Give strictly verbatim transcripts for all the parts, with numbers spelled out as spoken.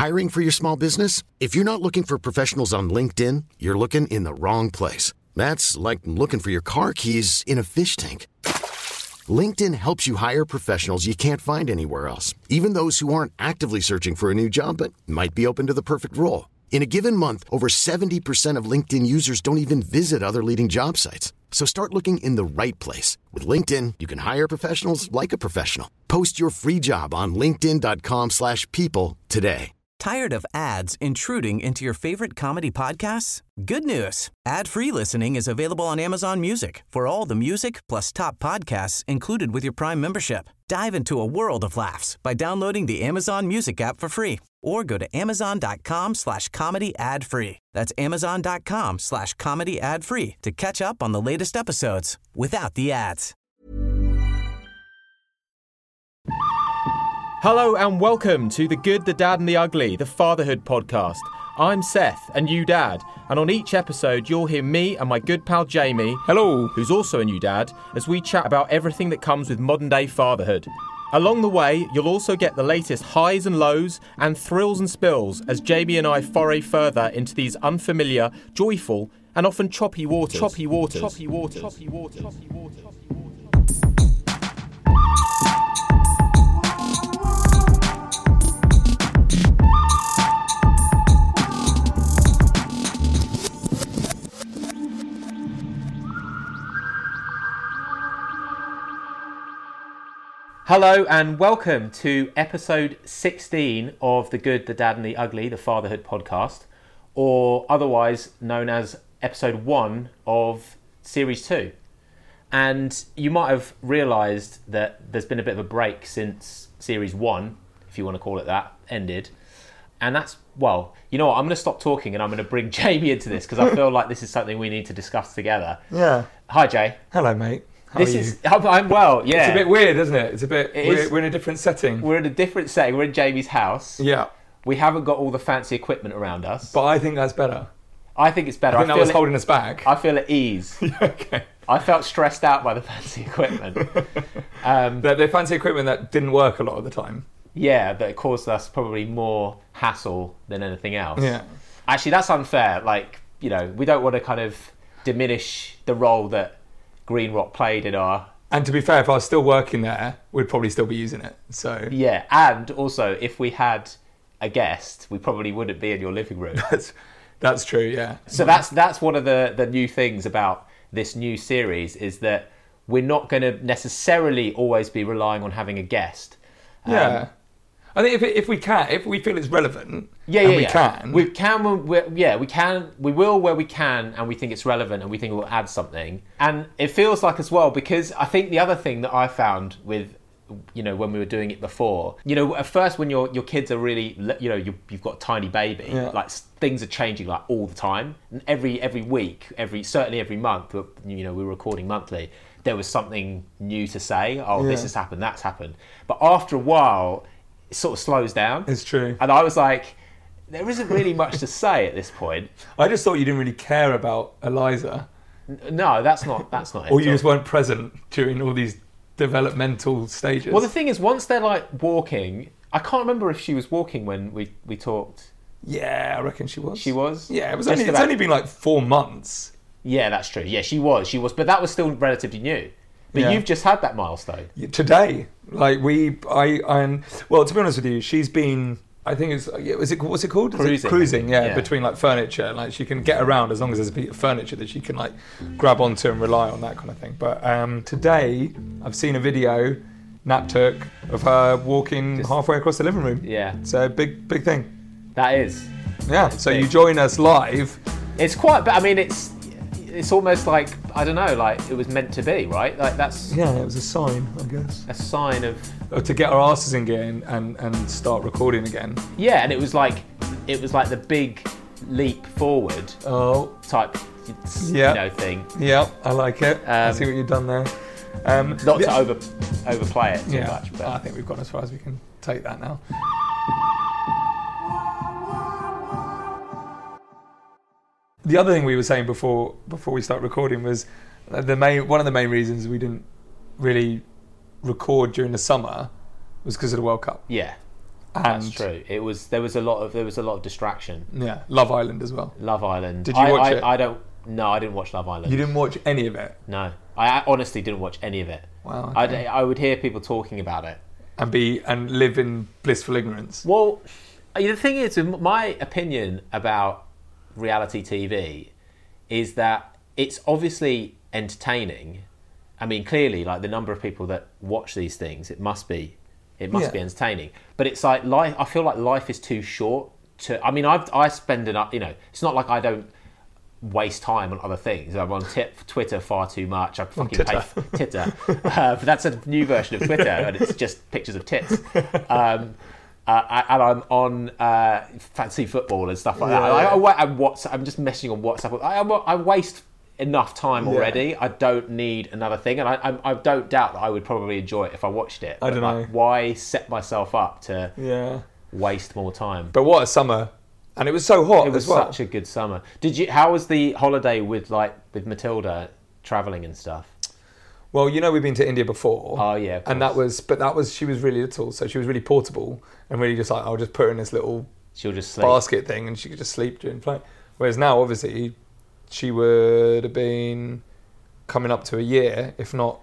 Hiring for your small business? If you're not looking for professionals on LinkedIn, you're looking in the wrong place. That's like looking for your car keys in a fish tank. LinkedIn helps you hire professionals you can't find anywhere else, even those who aren't actively searching for a new job but might be open to the perfect role. In a given month, over seventy percent of LinkedIn users don't even visit other leading job sites. So start looking in the right place. With LinkedIn, you can hire professionals like a professional. Post your free job on linkedin.com slash people today. Tired of ads intruding into your favorite comedy podcasts? Good news. Ad-free listening is available on Amazon Music for all the music plus top podcasts included with your Prime membership. Dive into a world of laughs by downloading the Amazon Music app for free or go to amazon.com slash comedy ad free. That's amazon.com slash comedy ad free to catch up on the latest episodes without the ads. Hello and welcome to The Good, The Dad and The Ugly, the Fatherhood podcast. I'm Seth, a new dad, and on each episode you'll hear me and my good pal Jamie, hello, who's also a new dad, as we chat about everything that comes with modern day fatherhood. Along the way, you'll also get the latest highs and lows and thrills and spills as Jamie and I foray further into these unfamiliar, joyful, and often choppy waters. Choppy waters. Choppy waters. Choppy waters. Choppy waters. Choppy waters. Hello and welcome to episode sixteen of The Good, The Dad and The Ugly, the Fatherhood podcast, or otherwise known as episode one of series two. And you might have realised that there's been a bit of a break since series one, if you want to call it that, ended. And that's, well, you know what, I'm going to stop talking and I'm going to bring Jamie into this because I feel like this is something we need to discuss together. Yeah. Hi, Jay. Hello, mate. How this are you? is I'm, I'm well, yeah. It's a bit weird, isn't it? It's a bit. It we're, is, we're in a different setting. We're in a different setting. We're in Jamie's house. Yeah. We haven't got all the fancy equipment around us. But I think that's better. I think it's better. I think I that was it, holding us back. I feel at ease. Yeah, okay. I felt stressed out by the fancy equipment. um, the, the fancy equipment that didn't work a lot of the time. Yeah, that caused us probably more hassle than anything else. Yeah. Actually, that's unfair. Like, you know, we don't want to kind of diminish the role that Green Rock played in our... And to be fair, if I was still working there, we'd probably still be using it. So yeah, and also if we had a guest, we probably wouldn't be in your living room. That's that's true, yeah. So that's that's one of the, the new things about this new series is that we're not going to necessarily always be relying on having a guest. Yeah. Um, I think if it, if we can, if we feel it's relevant, yeah, and yeah, we yeah. can, we can, when we're, yeah, we can, we will where we can, and we think it's relevant, and we think it will add something. And it feels like as well because I think the other thing that I found with, you know, when we were doing it before, you know, at first when your your kids are really, you know, you, you've got a tiny baby, yeah. like things are changing like all the time, and every every week, every certainly every month, you know, we were recording monthly. There was something new to say. Oh, yeah. this has happened, that's happened. But after a while, it sort of slows down. It's true. And I was like, there isn't really much to say at this point. I just thought you didn't really care about Eliza. N- no, that's not that's not it. Or you just weren't present during all these developmental stages. Well, the thing is, once they're like walking, I can't remember if she was walking when we, we talked. Yeah, I reckon she was. She was? Yeah, it was Just only, about... it's only been like four months. Yeah, that's true. Yeah, she was. She was. But that was still relatively new. But Yeah. you've just had that milestone. Today. Like we, I, I'm, well, to be honest with you, she's been, I think it's, is it, what's it called? Is Cruising. it cruising, yeah, Yeah. between like furniture. Like she can get around as long as there's a bit of furniture that she can like grab onto and rely on, that kind of thing. But um, today, I've seen a video Nat took of her walking Just- halfway across the living room. Yeah. So big, big thing. That is. Yeah, so big. you join us live. It's quite, but I mean, it's it's almost like, I don't know, like it was meant to be, right? Like that's Yeah, it was a sign, I guess. a sign of... Uh, To get our asses in gear and, and, and start recording again. Yeah, and it was like, it was like the big leap forward Oh, type, Yeah. you know, thing. yeah, I like it. I Um, see what you've done there. Um, Not the- to over overplay it too yeah, much, but I think we've gone as far as we can take that now. The other thing we were saying before before we start recording was the main one of the main reasons we didn't really record during the summer was because of the World Cup. yeah, And That's true. It was there was a lot of there was a lot of distraction. Yeah, Love Island as well. Love Island. Did you I, watch I, it? I don't. No, I didn't watch Love Island. You didn't watch any of it? No, I honestly didn't watch any of it. Wow. I Okay. I would hear people talking about it. And be and live in blissful ignorance. Well, the thing is, my opinion about reality T V is that it's obviously entertaining. I mean, clearly, like the number of people that watch these things, it must be, it must Yeah. be entertaining. But it's like life. I feel like life is too short to. I mean, I I spend enough. You know, it's not like I don't waste time on other things. I'm on t- Twitter far too much. I fucking pay f- Titter, uh, but that's a new version of Twitter, and it's just pictures of tits. Um, uh, and I'm on uh, fancy football and stuff like Yeah, that. I, yeah. I, I, I'm, WhatsApp, I'm just messaging on WhatsApp. I, I, I waste enough time already. Yeah. I don't need another thing, and I, I, I don't doubt that I would probably enjoy it if I watched it. I But, don't like, know. why set myself up to Yeah. waste more time? But what a summer. And it was so hot It was as well. such a good summer. Did you? How was the holiday with like with Matilda traveling and stuff? Well, you know, we've been to India before. Oh yeah, of And that course. was, but that was, she was really little, so she was really portable and really just like, I'll just put her in this little She'll just sleep. basket thing and she could just sleep during flight. Whereas now, obviously, she would have been coming up to a year, if not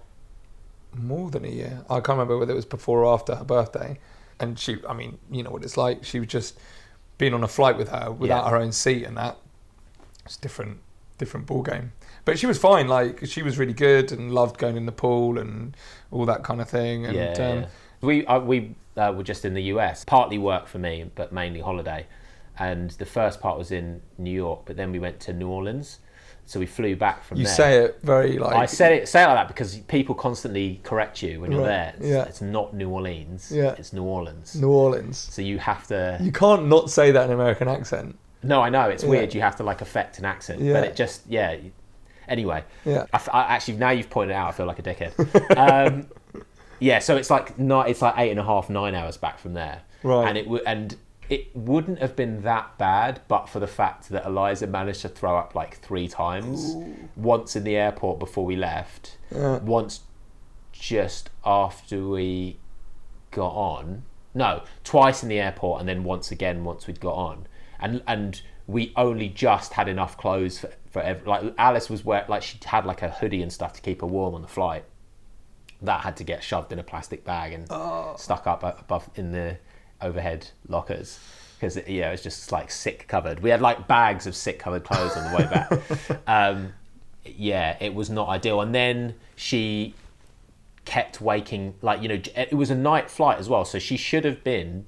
more than a year. I can't remember whether it was before or after her birthday. And she, I mean, you know what it's like. She was just being on a flight with her without Yeah. her own seat and that. It's different, different ball game. But she was fine. Like she was really good and loved going in the pool and all that kind of thing. And Yeah, um, yeah. We uh, we uh, were just in the U S, partly work for me, but mainly holiday. And the first part was in New York, but then we went to New Orleans. So we flew back from you there. say it very like. I said it say it like that because people constantly correct you when you're Right, there. It's, yeah. it's not New Orleans. Yeah. It's New Orleans. New Orleans. So you have to. You can't not say that in an American accent. No, I know it's Yeah. weird. You have to like affect an accent, Yeah. but it just yeah. Anyway, Yeah. I, f- I- actually now you've pointed it out, I feel like a dickhead. um, yeah, so it's like not. It's like eight and a half, nine hours back from there, Right. And it w- and it wouldn't have been that bad, but for the fact that Eliza managed to throw up like three times. Ooh. Once in the airport before we left, Yeah. once just after we got on. No, twice in the airport, and then once again once we'd got on, and and we only just had enough clothes for for ev- like Alice was wear like she had like a hoodie and stuff to keep her warm on the flight. That had to get shoved in a plastic bag and Oh. stuck up above in the overhead lockers because yeah, it was just like sick covered. We had like bags of sick covered clothes on the way back. um, yeah, it was not ideal. And then she kept waking, like, you know, it was a night flight as well, so she should have been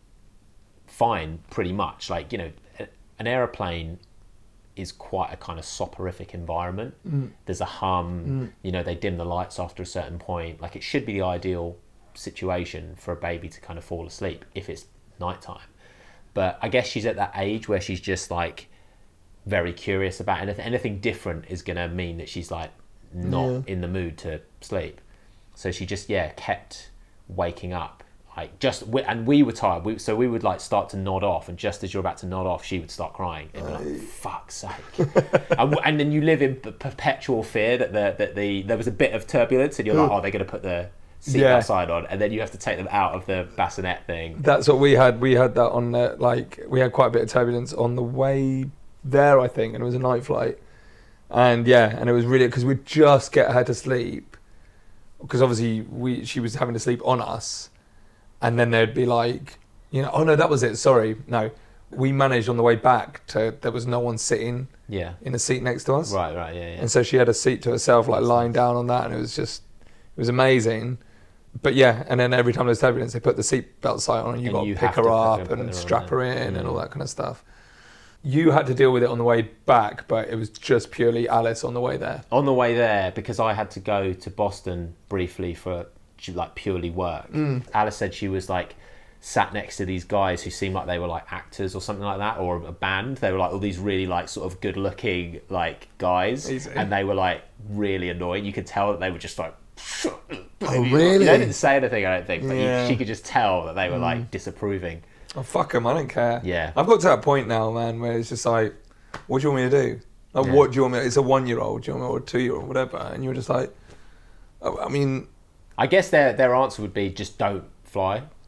fine pretty much. Like, you know, an aeroplane is quite a kind of soporific environment. Mm. There's a hum, mm. you know, they dim the lights after a certain point. Like, it should be the ideal situation for a baby to kind of fall asleep if it's nighttime. But I guess she's at that age where she's just like very curious about anything. Anything different is going to mean that she's like not Yeah. in the mood to sleep. So she just, yeah, kept waking up. Like just, and we were tired. We, so we would like start to nod off, and just as you're about to nod off, she would start crying. And be like, fuck's sake. and, and then you live in perpetual fear that the that the there was a bit of turbulence, and you're like, oh, they're going to put the seatbelt Yeah. sign on, and then you have to take them out of the bassinet thing. That's what we had. We had that on the, like, we had quite a bit of turbulence on the way there, I think, and it was a night flight. And yeah, and it was really, because we'd just get her to sleep, because obviously we she was having to sleep on us, and then there'd be like, you know, oh no, that was it, sorry, no. We managed on the way back to, there was no one sitting Yeah. in a seat next to us. Right, right, yeah, yeah. And so she had a seat to herself, like lying down on that, and it was just, it was amazing. But yeah, and then every time there's turbulence, they put the seatbelt sign on, and you And got you to have pick to her put up her- put and her on strap her there. in and Mm. all that kind of stuff. You had to deal with it on the way back, but it was just purely Alice on the way there. On the way there, because I had to go to Boston briefly for like purely work. Mm. Alice said she was like sat next to these guys who seemed like they were like actors or something like that, or a band. They were like all these really like sort of good looking like guys, Easy. and they were like really annoying. You could tell that they were just like, Oh, really? They didn't say anything, I don't think, but Yeah. you, she could just tell that they were like disapproving. Oh, fuck them, I don't care. Yeah. I've got to that point now, man, where it's just like, what do you want me to do? Like, Yeah. what do you want me to, it's a one-year-old, do you want me, or a two-year-old, whatever, and you're just like, oh, I mean, I guess their their answer would be just don't fly.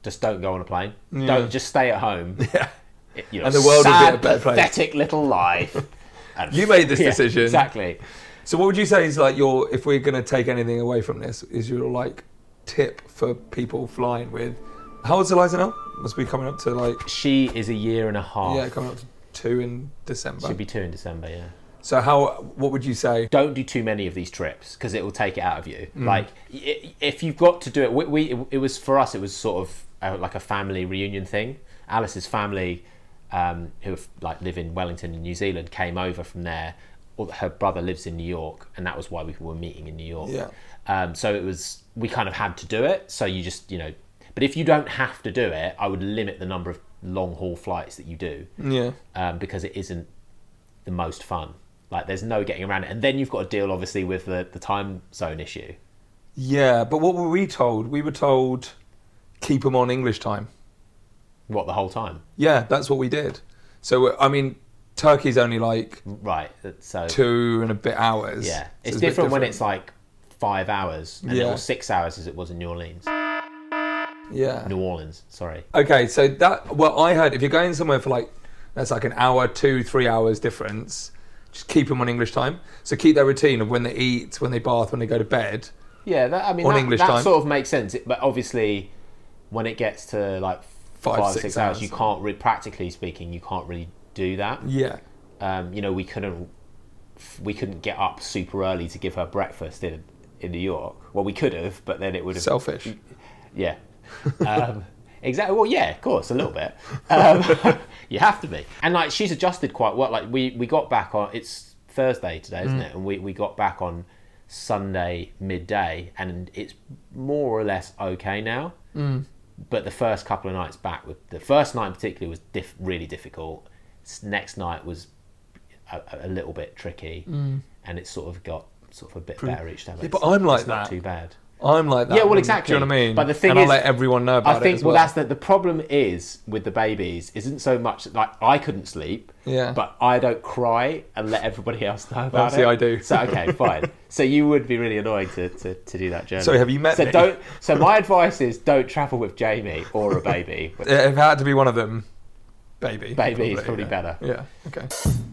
just don't go on a plane. Yeah. Don't just stay at home. Yeah. It- you know, And the world would be sad, a better place. pathetic little life. And, You made this yeah, decision. exactly. So what would you say is like your, if we're going to take anything away from this, is your like tip for people flying with, how old's Eliza now? Must be coming up to like, She is a year and a half. yeah, coming up to two in December. Should be two in December. Yeah. So how, what would you say? Don't do too many of these trips because it will take it out of you. Mm. Like i- if you've got to do it, we, we it was for us. It was sort of uh, like a family reunion thing. Alice's family, um, who like live in Wellington in New Zealand, came over from there. Or her brother lives in New York, and that was why we were meeting in New York. Yeah. Um, so it was we kind of had to do it. So you just you know, but if you don't have to do it, I would limit the number of long haul flights that you do. Yeah. Um, because it isn't the most fun. Like there's no getting around it, and then you've got to deal obviously with the, the time zone issue. Yeah, but what were we told? We were told keep them on English time. What, the whole time? Yeah, that's what we did. So I mean, Turkey's only like Right. So two and a bit hours. yeah, So it's a bit different when it's like five hours and Yeah. or six hours as it was in New Orleans. Yeah. New Orleans, sorry. Okay, so that, well, I heard if you're going somewhere for like, that's like an hour, two, three hours difference, just keep them on English time. So keep their routine of when they eat, when they bath, when they go to bed. Yeah, that, I mean On that, English that time. sort of makes sense. But obviously, when it gets to like Five, five, six six hours, hours. you can't. Re- practically speaking, you can't really do that. Yeah. Um, you know, we couldn't we couldn't get up super early to give her breakfast in in New York. Well, we could have, but then it would have Selfish. yeah. Um, exactly. Well, yeah, of course, a little bit. Um, you have to be. And like, she's adjusted quite well. Like, we, we got back on. It's Thursday today, isn't Mm. it? And we, we got back on Sunday midday, and it's more or less okay now. Mm. But the first couple of nights back, with the first night in particular, was diff- really difficult. S- Next night was a, a little bit tricky, Mm. and it sort of got sort of a bit better each time. Yeah, It's- but I'm like it's not that. too bad. I'm like that. Yeah, well, when- exactly. Do you know what I mean? But the thing and is, I'll let everyone know about I think it as well, well. that's the the problem is with the babies isn't so much like I couldn't sleep, Yeah. but I don't cry and let everybody else know about Obviously it. I do. So okay, fine. So you would be really annoying to, to, to do that journey. So have you met So me? don't. So my advice is don't travel with Jamie or a baby. If it had to be one of them, baby. Baby is probably yeah. better. Yeah, okay.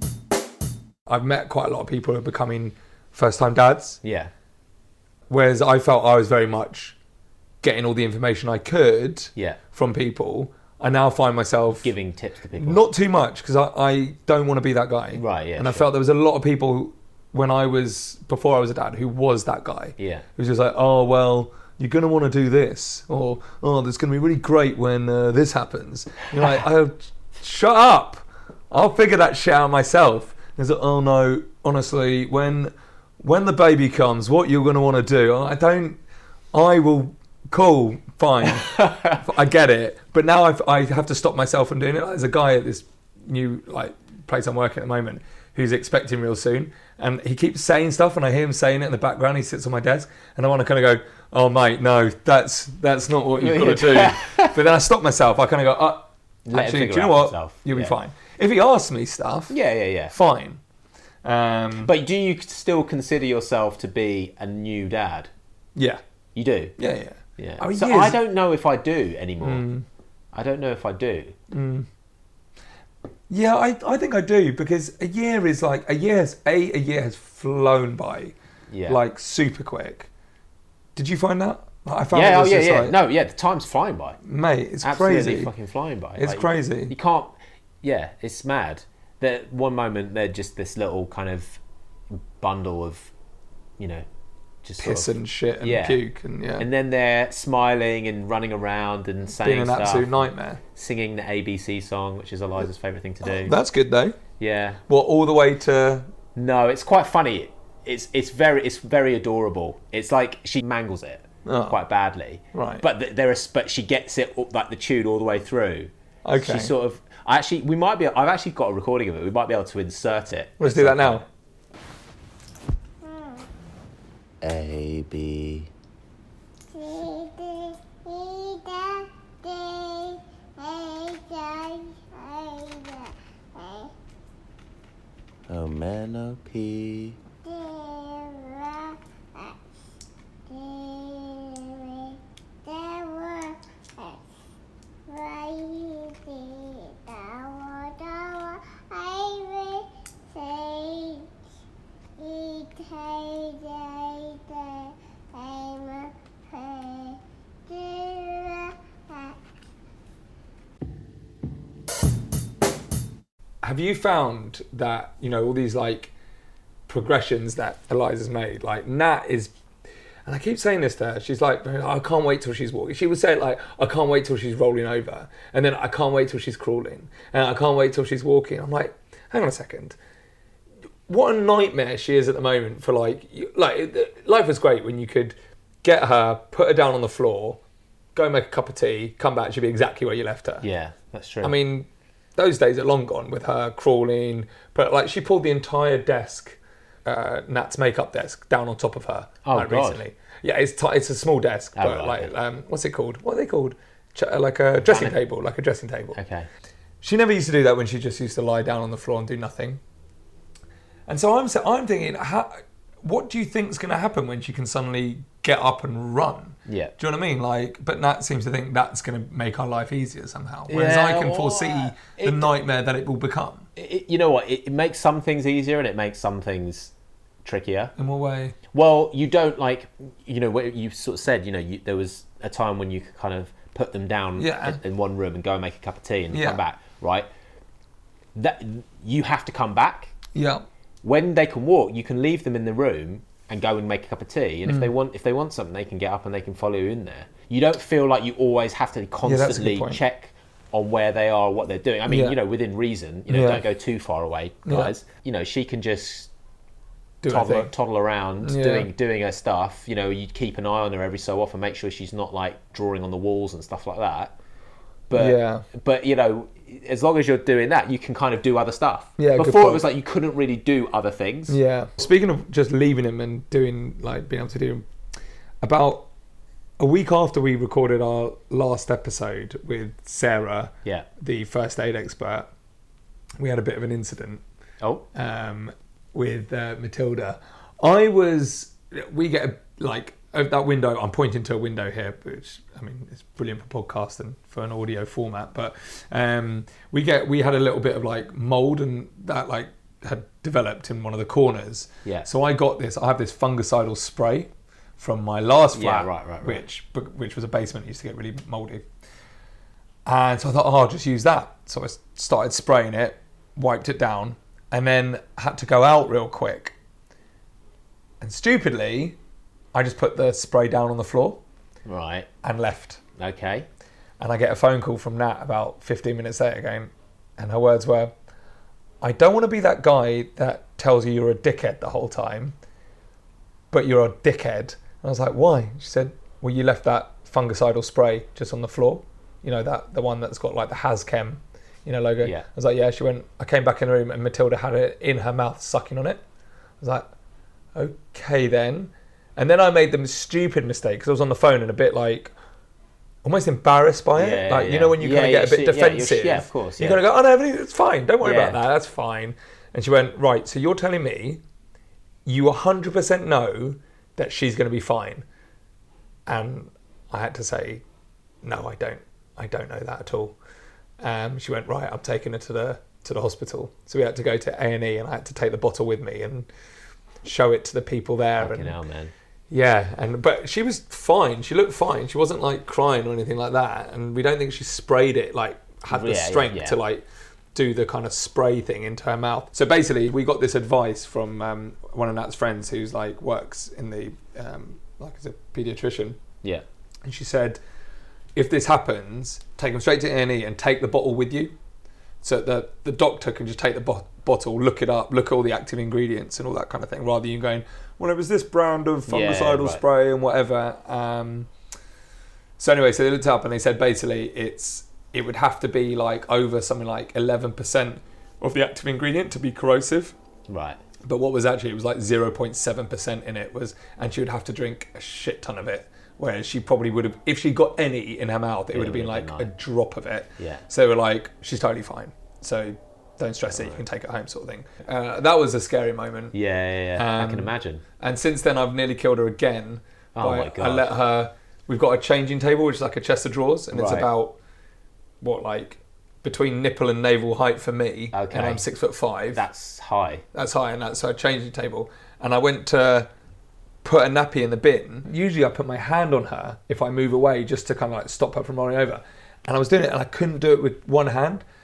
I've met quite a lot of people who are becoming first-time dads, Yeah. whereas I felt I was very much getting all the information I could Yeah. from people. I now find myself Giving tips to people. not too much because I, I don't want to be that guy. Right, yeah, And I sure. felt there was a lot of people who, when I was before I was a dad who was that guy. Yeah. Who was just like, oh well, you're gonna want to do this, or oh, that's gonna be really great when uh, this happens. You're like, oh, shut up! I'll figure that shit out myself. He's like, oh no, honestly, when when the baby comes, what you're gonna want to do? I don't. I will. Cool, fine. I get it, but now I've, I have to stop myself from doing it. There's a guy at this new like place I'm working at the moment who's expecting real soon, and he keeps saying stuff, and I hear him saying it in the background. He sits on my desk, and I want to kind of go, "Oh, mate, no, that's that's not what you've got to do." But then I stop myself. I kind of go, uh, Let him "Actually, do figure you know out what? himself. You'll be Yeah. fine." If he asks me stuff, Yeah, yeah, yeah. fine. Um, But do you still consider yourself to be a new dad? yeah, You do. yeah, yeah. Yeah. Oh, so years- I don't know if I do anymore. Mm. I don't know if I do. Yeah, I, I think I do, because a year is like a year has a a year has flown by, Yeah. like super quick. Did you find that? I found it Yeah, oh was yeah, just yeah. like, No, yeah, the time's flying by. mate, it's Absolutely crazy. fucking flying by. It's crazy. You can't. Yeah, it's mad. That one moment they're just this little kind of bundle of, you know, just Piss sort of, and shit and yeah. puke and yeah, and then they're smiling and running around and saying being an stuff, absolute nightmare. singing the A B C song, which is Eliza's favourite thing to do. That's good though. Yeah. Well, all the way to No, it's quite funny. It's it's very it's very adorable. It's like she mangles it Oh. quite badly, Right. But th- there is, but she gets it all- like the tune all the way through. Okay. She sort of. I actually, we might be. I've actually got a recording of it. We might be able to insert it. let's do that now. A B. O man O P. have you found that, you know, all these like progressions that Eliza's made, like Nat is, and I keep saying this to her, she's like, I can't wait till she's walking. She would say it like, I can't wait till she's rolling over. And then I can't wait till she's crawling. And I can't wait till she's walking. I'm like, hang on a second. What a nightmare she is at the moment for like, like life was great when you could get her, put her down on the floor, go make a cup of tea, come back, she'd be exactly where you left her. Yeah, that's true. I mean, those days are long gone with her crawling, but like she pulled the entire desk, uh, Nat's makeup desk, down on top of her. Oh, like, God. recently. Yeah, it's t- it's a small desk, Oh, but right, like, okay. um, what's it called? What are they called? Ch- like a dressing Panic. table, like a dressing table. Okay. She never used to do that when she just used to lie down on the floor and do nothing. And so I'm I'm thinking, how, what do you think's going to happen when she can suddenly get up and run? Yeah. Do you know what I mean? Like, but Nat seems to think that's going to make our life easier somehow. Whereas Yeah, I can well, foresee uh, the it- nightmare that it will become. It, you know what? It, it makes some things easier and it makes some things trickier. In what way? Well, you don't like, you know, what you sort of said, you know, you, there was a time when you could kind of put them down Yeah. in one room and go and make a cup of tea and Yeah. come back, right? That you have to come back. Yeah. When they can walk, you can leave them in the room and go and make a cup of tea. And Mm. if they want, if they want something, they can get up and they can follow you in there. You don't feel like you always have to that's a good constantly point. check on where they are, what they're doing. I mean, Yeah. you know, within reason. You know, Yeah. don't go too far away, Yeah. guys. You know, she can just Do her toddle, thing. toddle around Yeah. doing doing her stuff. You know, you keep an eye on her every so often, make sure she's not like drawing on the walls and stuff like that. But Yeah. but you know, as long as you're doing that, you can kind of do other stuff. Yeah, good Before it point. was like you couldn't really do other things. Yeah. Speaking of just leaving him and doing, like, being able to do, about a week after we recorded our last episode with Sarah, Yeah. the first aid expert, we had a bit of an incident Oh. um, with uh, Matilda. I was, we get a, like, of that window, I'm pointing to a window here, which, I mean, it's brilliant for podcast and for an audio format, but um, we get, we had a little bit of like mold and that like had developed in one of the corners. Yeah. So I got this, I have this fungicidal spray from my last Yeah, flat, right, right, right. which which was a basement, used to get really moldy. And so I thought, oh, I'll just use that. So I started spraying it, wiped it down, and then had to go out real quick. And stupidly, I just put the spray down on the floor Right. and left. Okay. And I get a phone call from Nat about fifteen minutes later going, and her words were, I don't want to be that guy that tells you you're a dickhead the whole time, but you're a dickhead. And I was like, why? She said, well, you left that fungicidal spray just on the floor. You know, that the one that's got like the Hazchem, you know, logo. Yeah. I was like, yeah. She went, I came back in the room and Matilda had it in her mouth sucking on it. I was like, okay then. And then I made the stupid mistake because I was on the phone and a bit like, almost embarrassed by it. Yeah, like, yeah. you know, when you Yeah, kind of get yeah, a bit so- yeah, you're- defensive. yeah, of course, You yeah. kind of go, oh, no, everything, it's fine. Don't worry Yeah. about that. That's fine. And she went, right, so you're telling me you one hundred percent know that she's going to be fine. And I had to say, no, I don't. I don't know that at all. Um, she went, right, I'm taking her to the to the hospital. So we had to go to A and E and I had to take the bottle with me and show it to the people there. Fucking and hell, man. yeah, and but she was fine. She looked fine. She wasn't like crying or anything like that. And we don't think she sprayed it, like had the Yeah, yeah, strength yeah. to like do the kind of spray thing into her mouth. So basically, we got this advice from um, one of Nat's friends who's like works in the um, like as a paediatrician, Yeah. and she said, if this happens, take them straight to A and E and take the bottle with you, so that the doctor can just take the bo- bottle, look it up, look at all the active ingredients and all that kind of thing, rather than you going, well, it was this brand of Yeah, fungicidal right. spray and whatever. Um, so anyway, so they looked it up and they said basically it's it would have to be like over something like eleven percent of the active ingredient to be corrosive. Right. But what was actually, it was like zero point seven percent in it was, and she would have to drink a shit ton of it. Whereas she probably would have, if she got any in her mouth, it Yeah, would have been it like would've been a like- drop of it. Yeah. So they were like, she's totally fine. So don't stress it, you can take it home sort of thing. Uh, that was a scary moment. Yeah, yeah, yeah. I can Um, imagine. And since then I've nearly killed her again. Oh by- my God. I let her, we've got a changing table, which is like a chest of drawers, and it's Right. about, what, like, between nipple and navel height for me, Okay. and I'm six foot five. That's high. That's high, and that's a changing table. And I went to put a nappy in the bin. Usually I put my hand on her if I move away just to kind of like stop her from rolling over. And I was doing it and I couldn't do it with one hand.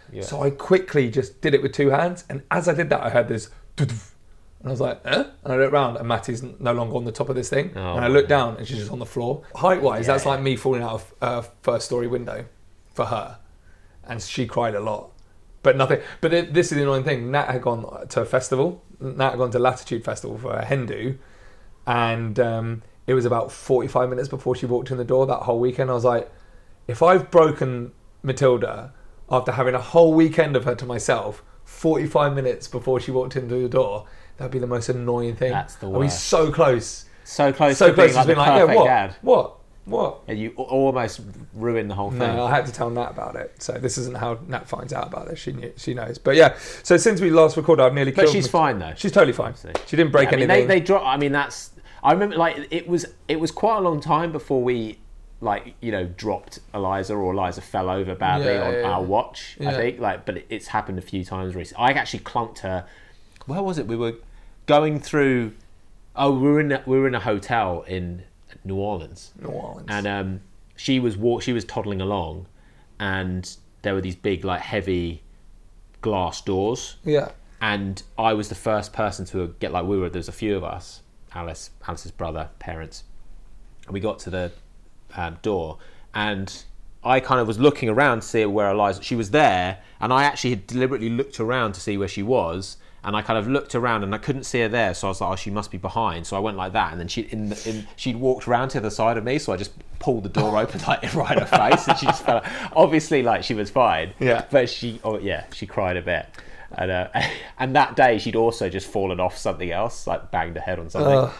Yeah. So I quickly just did it with two hands, and as I did that, I heard this, and I was like, eh? And I looked around, and Mattie's no longer on the top of this thing, Oh, and I looked down, and she's just on the floor. Height-wise, Yeah, that's yeah. like me falling out of a first-story window for her, and she cried a lot. But nothing. But it, this is the annoying thing. Nat had gone to a festival. Nat had gone to Latitude Festival for a hen do, and um, it was about forty-five minutes before she walked in the door that whole weekend. I was like, if I've broken Matilda after having a whole weekend of her to myself, forty-five minutes before she walked into the door, that'd be the most annoying thing. That's the Are we worst. so close? So close So to close being like to the being like, yeah, perfect what? dad. What? What? And you al- almost ruined the whole thing. No, I had to tell Nat about it. So this isn't how Nat finds out about this. She knew, she knows. But yeah, so since we last recorded, I've nearly But killed... she's Mat- fine though. She's totally fine. So- She didn't break Yeah, I mean, anything. they, they drop. I mean, that's. I remember, like, it was it was quite a long time before we, like, you know, dropped Eliza or Eliza fell over badly Yeah, on yeah, our yeah. watch. I Yeah. think, like, but it, it's happened a few times recently. I actually clunked her. Where was it? We were going through. Oh, we were in a, we were in a hotel in New Orleans. New Orleans. And um, she was walk. She was toddling along, and there were these big, like, heavy glass doors. yeah. And I was the first person to get, like, we were, there's a few of us, Alice, Alice's brother, parents, and we got to the um, door, and I kind of was looking around to see where Eliza, she was there, and I actually had deliberately looked around to see where she was, and I kind of looked around and I couldn't see her there, so I was like, oh, she must be behind, so I went like that, and then she in, the, in she'd walked around to the side of me, so I just pulled the door open like right in her face, and she just fell. Obviously, like, she was fine, Yeah. but she, oh yeah, she cried a bit. And, uh, and that day she'd also just fallen off something else, like banged her head on something. Uh,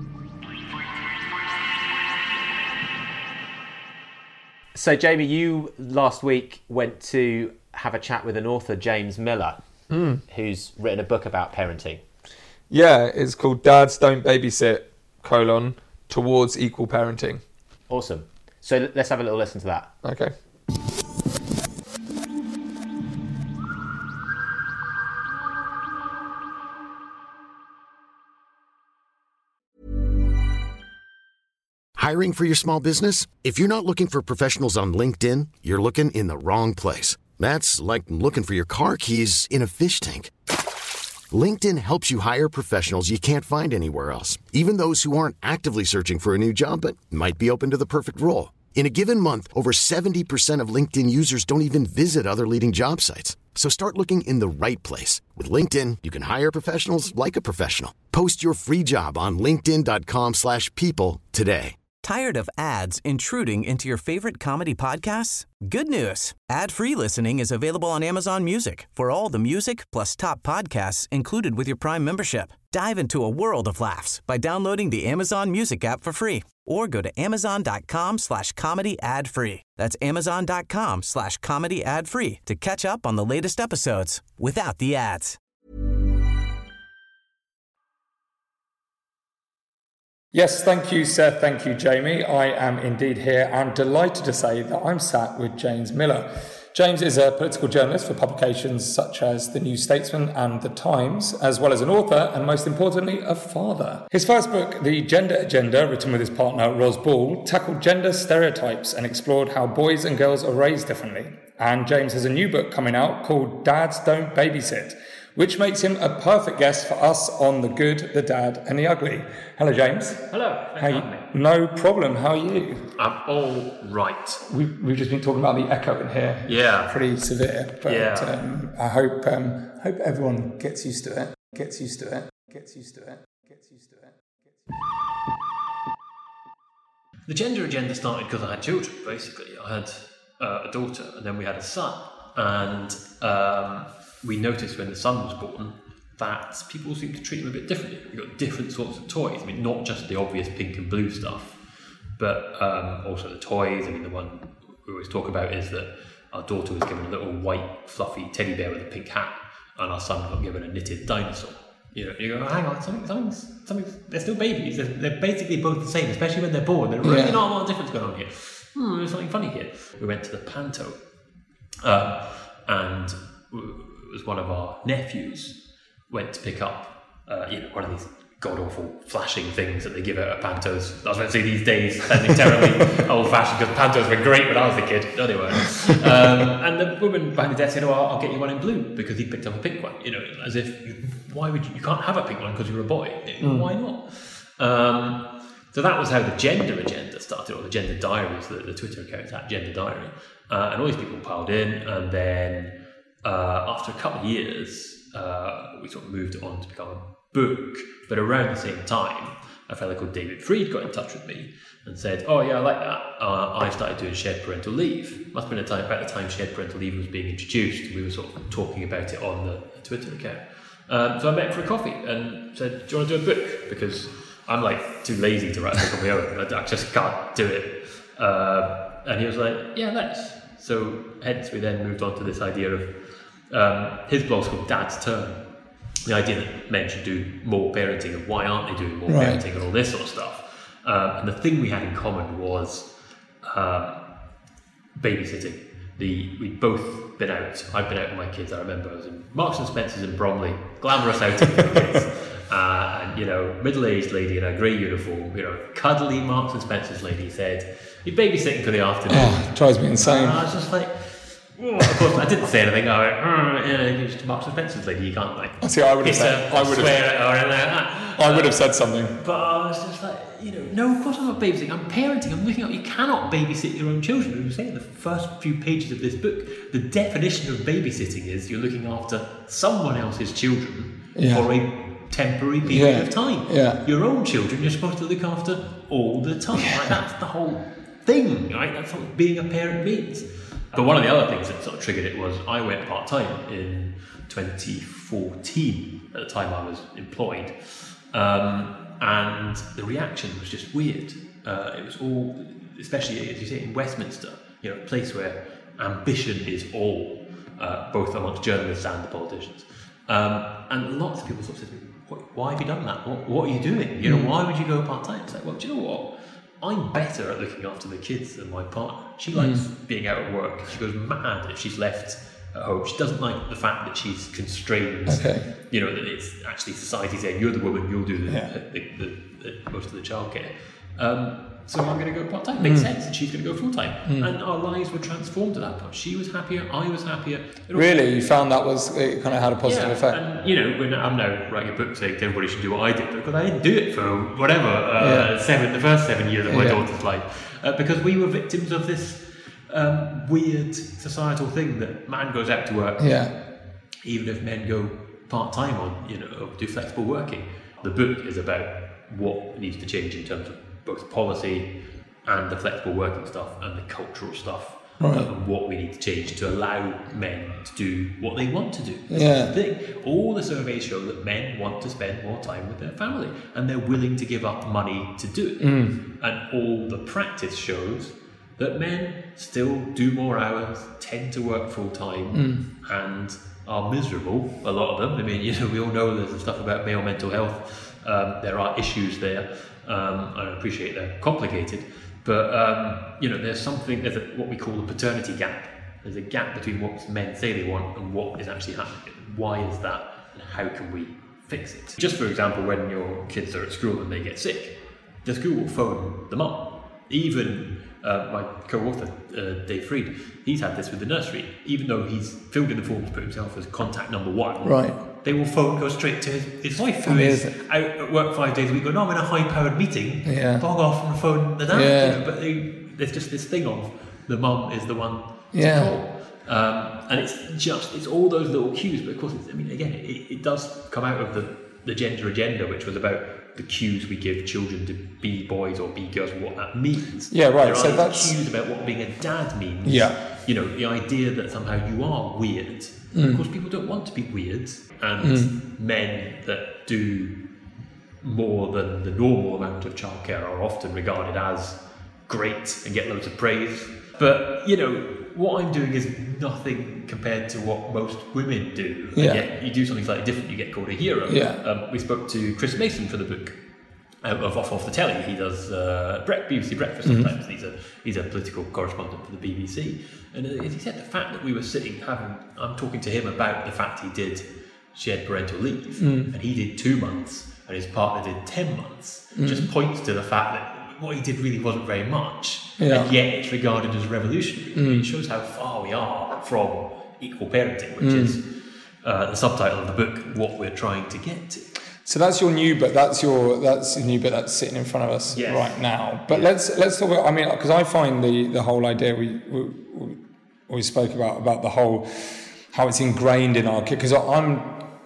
So Jamie, you last week went to have a chat with an author, James Miller, Hmm. who's written a book about parenting. yeah, it's called Dads Don't Babysit, colon, Towards Equal Parenting. Awesome. So let's have a little listen to that. Okay. Hiring for your small business? If you're not looking for professionals on LinkedIn, you're looking in the wrong place. That's like looking for your car keys in a fish tank. LinkedIn helps you hire professionals you can't find anywhere else, even those who aren't actively searching for a new job but might be open to the perfect role. In a given month, over seventy percent of LinkedIn users don't even visit other leading job sites. So start looking in the right place. With LinkedIn, you can hire professionals like a professional. Post your free job on linkedin.com slash people today. Tired of ads intruding into your favorite comedy podcasts? Good news. Ad-free listening is available on Amazon Music for all the music plus top podcasts included with your Prime membership. Dive into a world of laughs by downloading the Amazon Music app for free or go to amazon.com slash comedy ad free. That's amazon.com slash comedy ad free to catch up on the latest episodes without the ads. Yes, thank you, Seth. Thank you, Jamie. I am indeed here and delighted to say that I'm sat with James Miller. James is a political journalist for publications such as The New Statesman and The Times, as well as an author and, most importantly, a father. His first book, The Gender Agenda, written with his partner Ros Ball, tackled gender stereotypes and explored how boys and girls are raised differently. And James has a new book coming out called Dads Don't Babysit, which makes him a perfect guest for us on The Good, the Dad and the Ugly. Hello, James. Hello, thanks How for you- having me. No problem. How are you? I'm all right. We, we've just been talking about the echo in here. Yeah. Pretty severe. But Yeah. um, I hope um, hope everyone gets used to it. Gets used to it. Gets used to it. Gets used to it. The gender agenda started because I had children, basically. I had uh, a daughter and then we had a son. And um, we noticed when the son was born that people seemed to treat him a bit differently. We got different sorts of toys. I mean, not just the obvious pink and blue stuff, but um, also the toys. I mean, the one we always talk about is that our daughter was given a little white, fluffy teddy bear with a pink hat, and our son got given a knitted dinosaur. You know, you go, oh, hang on, something, something's, something's, they're still babies. They're, they're basically both the same, especially when they're born. There's really Yeah. not a lot of difference going on here. Hmm, there's something funny here. We went to the Panto, um, and it was one of our nephews went to pick up, uh, you know, one of these god-awful flashing things that they give out at Pantos. I was going to say these days, sounding terribly old-fashioned, because Pantos were great when I was a kid. Anyway. Um, and the woman behind the desk said, oh, I'll, I'll get you one in blue, because he picked up a pink one. You know, as if, you, why would you, you can't have a pink one because you're a boy. Mm. Why not? Um, so that was how the gender agenda started, or the gender diaries, the, the Twitter account, at Gender Diary. Uh, and all these people piled in, and then uh, after a couple of years, uh, we sort of moved on to become a book. But around the same time, a fellow called David Freed got in touch with me and said, oh yeah, I like that. Uh, I started doing shared parental leave. Must have been a time, about the time shared parental leave was being introduced. We were sort of talking about it on the, the Twitter account. Um, so I met him for a coffee and said, do you want to do a book? Because I'm like too lazy to write a book on my own. I, I just can't do it. Uh, and he was like, yeah, let's. So hence we then moved on to this idea of, um, his blog's called Dad's Turn. The idea that men should do more parenting, and why aren't they doing more right. parenting, and all this sort of stuff. Um, and the thing we had in common was um, babysitting. The we'd both been out. I'd been out with my kids. I remember I was in Marks and Spencer's in Bromley, glamorous outing for the kids, uh, and you know, middle-aged lady in a grey uniform, you know, cuddly Marks and Spencer's lady said, "You're babysitting for the afternoon." Oh, it drives me insane. And I was just like. Well, of course, I didn't say anything. I went, oh, yeah, you're just Marks and Spencer's lady. You can't like. See, I would have said. Her, I would swear have. At her or anything like that. I would have said something. But I was just like, you know, no, of course I'm not babysitting. I'm parenting. I'm looking up. You cannot babysit your own children. We were saying in the first few pages of this book, the definition of babysitting is you're looking after someone else's children yeah. for a temporary period yeah. of time. Yeah. Your own children, you're supposed to look after all the time. Yeah. Like, that's the whole thing, right? That's what being a parent means. But one of the other things that sort of triggered it was I went part-time in twenty fourteen, at the time I was employed, um, and the reaction was just weird. Uh, it was all, especially as you say, in Westminster, you know, a place where ambition is all, uh, both amongst journalists and the politicians. Um, and lots of people sort of said to me, why have you done that? What, what are you doing? You know, why would you go part-time? It's like, well, do you know what? I'm better at looking after the kids than my partner. She likes mm. being out at work. She goes mad if she's left at home. She doesn't like the fact that she's constrained. Okay. You know, that it's actually society saying, you're the woman, you'll do the, yeah. the, the, the, most of the childcare. Um, so I'm going to go part-time. Makes mm. sense. And she's going to go full-time. Mm. And our lives were transformed at that point. She was happier. I was happier. Really? You found that was, it kind of had a positive yeah, effect? And, you know, when I'm now writing a book saying everybody should do what I did, because I didn't do it for whatever, uh, yeah. seven, the first seven years of my yeah. daughter's life. Uh, because we were victims of this um, weird societal thing that man goes out to work. Yeah. Even if men go part-time on, you know, do flexible working. The book is about what needs to change in terms of both policy and the flexible working stuff and the cultural stuff, right. and what we need to change to allow men to do what they want to do. Yeah. The thing. All the surveys show that men want to spend more time with their family and they're willing to give up money to do it. Mm. And all the practice shows that men still do more hours, tend to work full time, mm. and are miserable, a lot of them. I mean, you know, we all know there's stuff about male mental health. Um, there are issues there. Um, I appreciate they're complicated, but um, you know, there's something, there's a, what we call the paternity gap. There's a gap between what men say they want and what is actually happening. Why is that, and how can we fix it? Just for example, when your kids are at school and they get sick, the school will phone the mum. Even uh, my co-author, uh, Dave Freed, he's had this with the nursery. Even though he's filled in the form to put himself as contact number one, right. they will phone, go straight to his, his wife, who is out at work five days a week, going, no, I'm in a high-powered meeting, yeah. bog off and phone the dad. Yeah. You know, but they, there's just this thing of the mum is the one yeah. to call. Um, and it's just, it's all those little cues, but of course, it's, I mean, again, it, it does come out of the, the gender agenda, which was about the cues we give children to be boys or be girls, what that means. Yeah, right. There are so that's cues about what being a dad means. Yeah. You know, the idea that somehow you are weird. Mm. Of course, people don't want to be weird, and mm. men that do more than the normal amount of childcare are often regarded as great and get loads of praise. But, you know, what I'm doing is nothing compared to what most women do. Yeah. And yet you do something slightly different, you get called a hero. Yeah. Um, we spoke to Chris Mason for the book. Uh, of off off the telly, he does uh, B B C Breakfast sometimes. Mm-hmm. He's a he's a political correspondent for the B B C, and as he said, the fact that we were sitting having, I'm talking to him about the fact he did shared parental leave, mm. and he did two months, and his partner did ten months, mm. just points to the fact that what he did really wasn't very much, yeah. and yet it's regarded as revolutionary. Mm. It shows how far we are from equal parenting, which mm. is uh, the subtitle of the book, what we're trying to get to. So that's your new book. That's your that's the new book that's sitting in front of us yes. right now. But yeah. let's let's talk about. I mean, because I find the, the whole idea we, we we spoke about about the whole how it's ingrained in our kid. Because I'm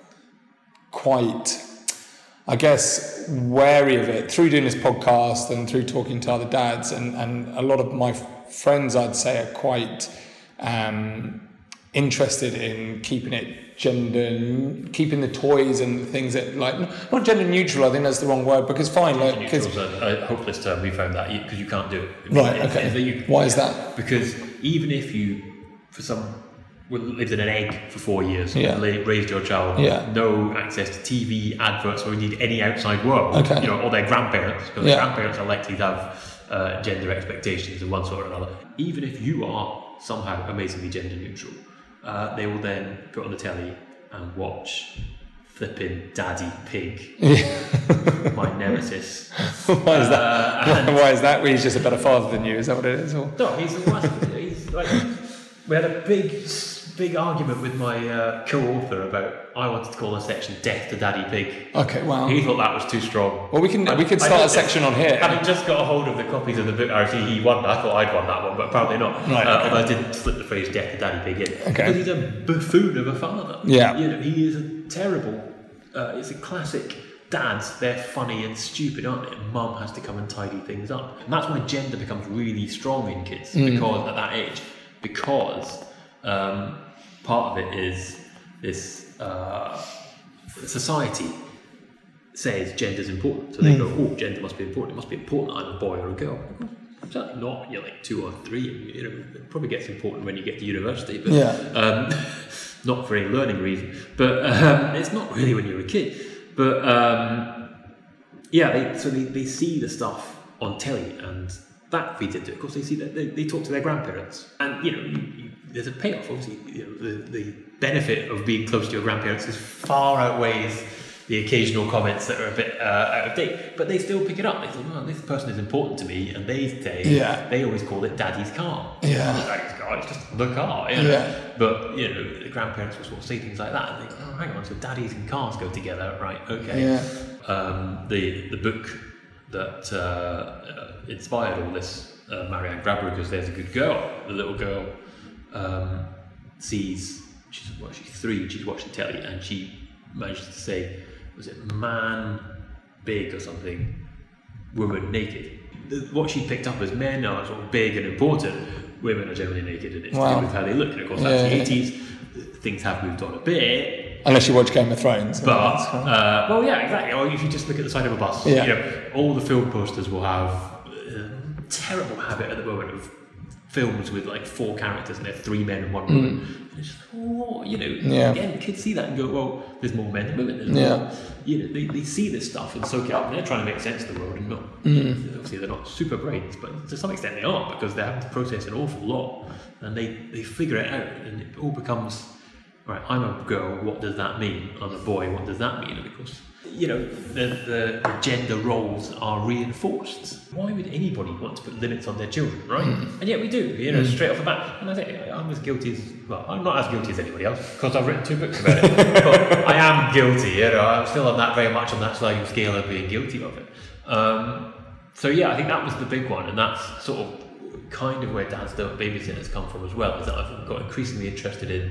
quite, I guess, wary of it through doing this podcast and through talking to other dads, and, and a lot of my friends, I'd say, are quite um, interested in keeping it gender, keeping the toys and the things that, like, not gender neutral, I think that's the wrong word, because fine, like, because a, a hopeless term, we found that, because you can't do it. Right, it's, okay. It's, you, Why is that? Because even if you, for some, lived in an egg for four years, yeah. raised your child, yeah. no access to T V, adverts, or indeed any outside world, okay. you know, or their grandparents, because yeah. their grandparents are likely to have uh, gender expectations of one sort or another. Even if you are somehow amazingly gender neutral, uh, they will then put on the telly and watch flipping Daddy Pig, my nemesis. Why is that? Uh, why, why is that? Well, he's just a better father than you. Is that what it is? Or? No, he's a massive. He's like, we had a big, big argument with my uh, co-author about. I wanted to call a section "Death to Daddy Pig." Okay, wow. He thought that was too strong. Well, we can I, we could start a section on here. Having just got a hold of the copies of the book, actually he won. I thought I'd won that one, but apparently not. Right. Uh, okay. And I did slip the phrase "Death to Daddy Pig" in okay. because he's a buffoon of a father. Yeah. You know, he is a terrible. Uh, it's a classic. Dads, they're funny and stupid, aren't they? And mum has to come and tidy things up, and that's why gender becomes really strong in kids mm. because at that age, because um, part of it is this. Uh, Society says gender's important, so they mm. go, oh, gender must be important. It must be important that I'm a boy or a girl. Certainly not when you're like two or three. You know, it probably gets important when you get to university, but yeah. um, not for any learning reason. But um, it's not really when you're a kid. But um, yeah, they, so they, they see the stuff on telly, and that feeds into it. Of course, they see that they, they talk to their grandparents, and you know, you, you, there's a payoff. Obviously, you know, the, the benefit of being close to your grandparents is far outweighs the occasional comments that are a bit uh, out of date. But they still pick it up. They think, well, this person is important to me, and they say yeah. they always call it Daddy's car. Yeah, it's not Daddy's car. It's just the car. You know? Yeah. But you know, the grandparents will sort of say things like that, and think, oh, hang on, so daddies and cars go together, right? Okay. Yeah. Um, the the book that uh, uh, inspired all this, uh, Marianne Grabber, because There's a Good Girl. The little girl um, sees, she's, well, she's three, she's watching telly, and she manages to say, was it man big or something, woman naked. The, what she picked up as men are sort of big and important, women are generally naked, and it's wow. to do with how they look. And of course, that's yeah, the eighties. Things have moved on a bit. Unless you watch Game of Thrones. But, uh, well, yeah, exactly. Or if you just look at the side of a bus, yeah. you know, all the film posters will have a terrible habit at the moment of films with like four characters and they're three men and one woman. Mm. And it's just, oh, you know, yeah. again, kids see that and go, well, there's more men than women. There's yeah. more, you know, they, they see this stuff and soak it up, and they're trying to make sense of the world, and not, mm. obviously they're not super brains, but to some extent they are, because they're having to process an awful lot, and they, they figure it out, and it all becomes, right, I'm a girl, what does that mean? I'm a boy, what does that mean? And of course, you know, the, the, the gender roles are reinforced. Why would anybody want to put limits on their children, right? Mm. And yet we do, you know, mm. straight off the bat. And I think I'm as guilty as, well, I'm not as guilty as anybody else, because I've written two books about it. But I am guilty, you know, I'm still on that, very much on that sliding scale of being guilty of it. Um, so yeah, I think that was the big one, and that's sort of kind of where dads don't babysit has come from as well, is that I've got increasingly interested in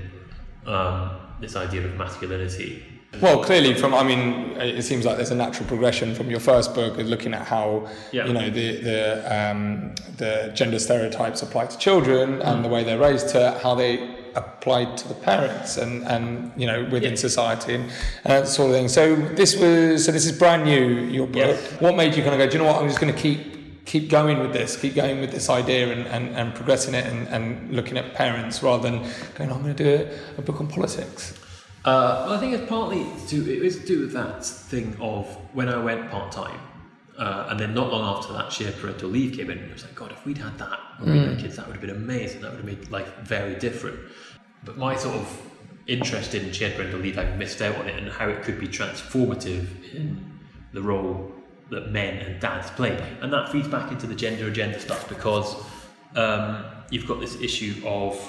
um, this idea of masculinity. Well, clearly, from I mean, it seems like there's a natural progression from your first book of looking at how yeah. you know the the um, the gender stereotypes apply to children and mm. the way they're raised to how they apply to the parents and, and you know within yeah. society and, and that sort of thing. So this was so this is brand new, your book. Yes. What made you kind of go, do you know what? I'm just going to keep keep going with this, keep going with this idea and, and, and progressing it and, and looking at parents rather than going, oh, I'm going to do a, a book on politics. Uh, well, I think it's partly to it was to do with that thing of when I went part time, uh, and then not long after that, shared parental leave came in. And it was like, God, if we'd had that when we were kids, that would have been amazing. That would have made life very different. But my sort of interest in shared parental leave, I missed out on it and how it could be transformative in the role that men and dads play. And that feeds back into the gender agenda stuff, because um, you've got this issue of